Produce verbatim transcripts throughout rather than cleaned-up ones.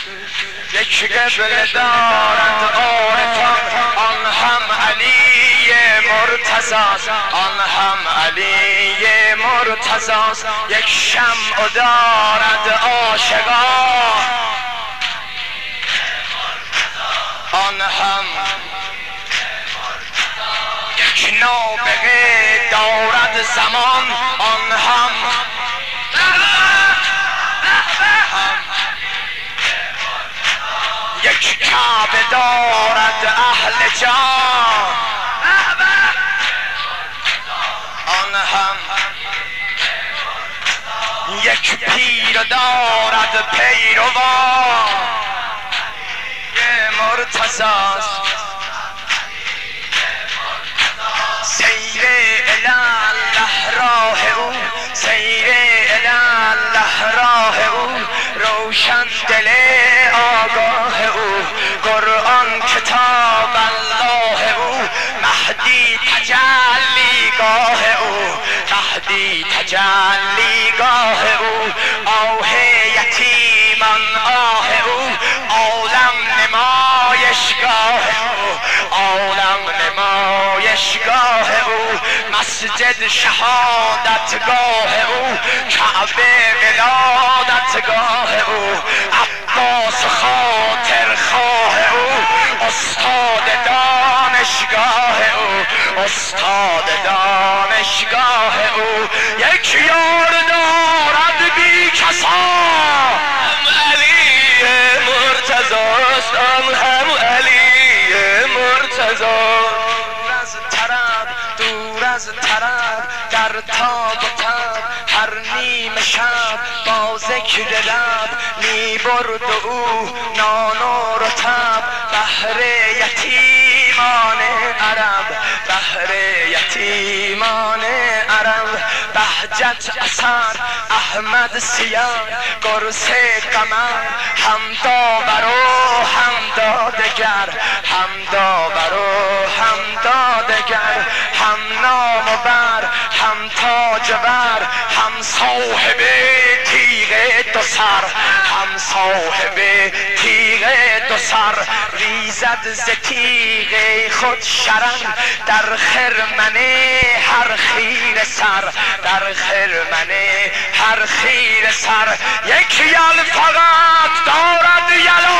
یک قبله دارد عارفان آن هم علی مرتضی آن هم علی مرتضی یک شمع دارد عاشقان آن هم یک نابغه دارد زمان آن هم یک کعبه دارد اهل جان آن هم یک پیر دارد پیروان یه مرتضی سیر الله راه او سیر الله راه او روشن دل آگاه او قرآن کتاب الله او مهدی تجلی گاه او مهدی تجلی گاه او آه یتیمان آه او عالم نمایشگاه او عالم نمایشگاه او مسجد شهادتگاه او کعبه ولادتگاه او عباس خاطر خواه او استاد دانشگاه او استاد دانشگاه او یک یار دارد بی کسا هم علی مرتضی است آن هم علی مرتضی دور از طرب دور از طرب در تاب و تب هر نیمه شب با ذکر لب می برد او نان و رطب بهر یتیمان عرب بهر یتیمان عرب بهجت اثر احمد سیاه قرص قمر هم داور و هم دادگر هم داور و هم دادگر هم نام و بر هم تاج بر هم صاحب تیغ دو سر هم صاحب تیغ دو سر ریزد ز تیغ خود شرن در خرمن هر خیر سر در خرمن هر خیر سر یک یل فقط دارد یلا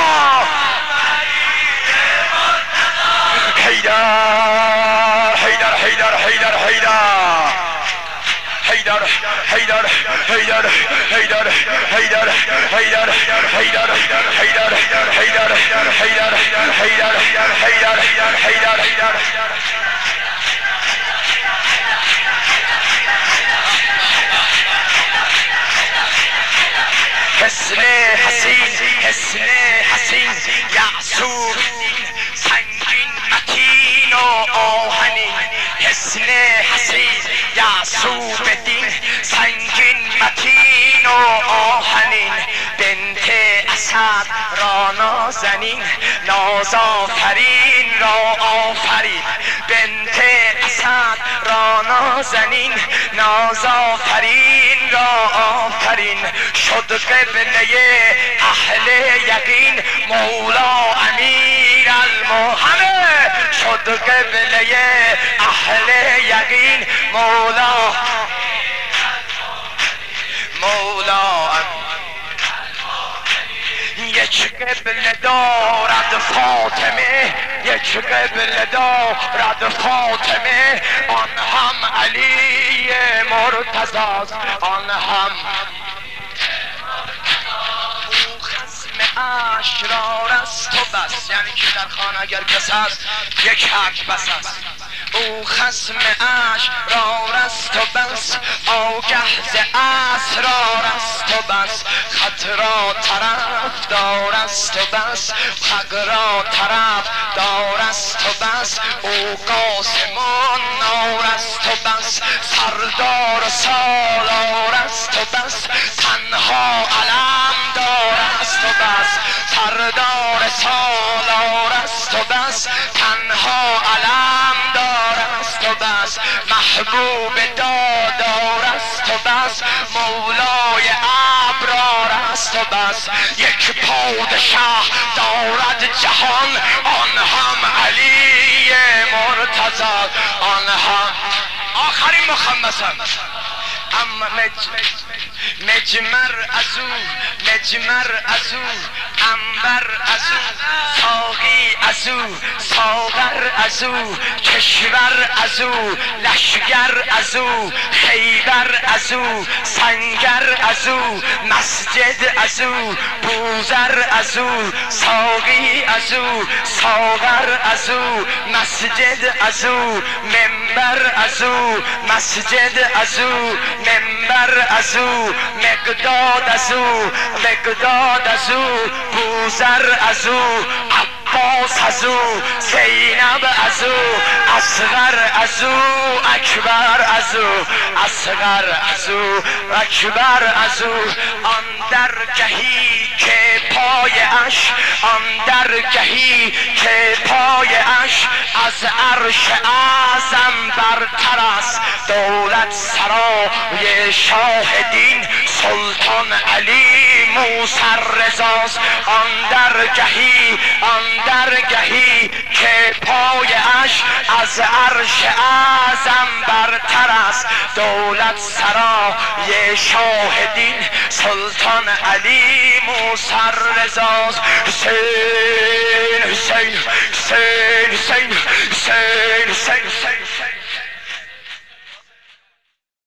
حیدر حیدر حیدر حیدر حیدر حیدر حیدر حیدر حیدر حیدر حیدر حیدر حیدر حیدر حیدر حیدر حیدر حیدر حسن حسین حسن حسین یعصور سنگین متین و آهنین حسن حسین یعصوب دین سنگین متین و آهنین بنت اسد را نازنین ناز آفرین را آفرین بنت اسد را نازنین ناز آفرین را آفرین شد قبله اهل یقین مولا امیر المحمد شد قبله اهل یقین مولا مولا یک قبله دارد فاطمه یک قبله دارد فاطمه آن هم علی مرتضی آن هم اشرار است و بس یعنی که در خانه اگر کس است یک حق بس است او خصم اشرار است و بس آگه ز اسرار است و بس خط را طرف دار است و بس حق را طرف دار است و بس او قاسمان نار است و بس سردار و سالار است و بس تنها علم دار است و بس سردار سالار است و بس تنها علم دار است و بس محبوب دادار است و بس مولای ابرار است است و بس. یک پادشاه دارد جهان، آن هم علی مرتضی، آن هم آخرین مخمسم. اما مج... مجمر ازو، مجمر ازو، انبر ازو، ساقی ازو، ساغر ازو، کشور ازو، لشگر ازو، خیبر ازو، سنگر ازو، مسجد ازو، بوزر ازو، ساقی ازو، ساغر ازو، مسجد ازو، منبر ازو، مسجد ازو، منبر ازو، مقداد ازو، مقداد ازو، بوزر ازو، عباس ازو، زینب ازو، اصغر ازو، اکبر ازو، اصغر ازو، اکبر ازو. آن درگهی که پایش، آن درگهی که پایش از عرش اعظم برتر است، دولت سرای شاه دین سلطان علی موسی رضاست. آن درگهی، آن درگهی که پایش از عرش اعظم برتر است، دولت سرای شاه دین سلطان علی موسی رضاست. حسین حسین حسین حسین حسین حسین حسین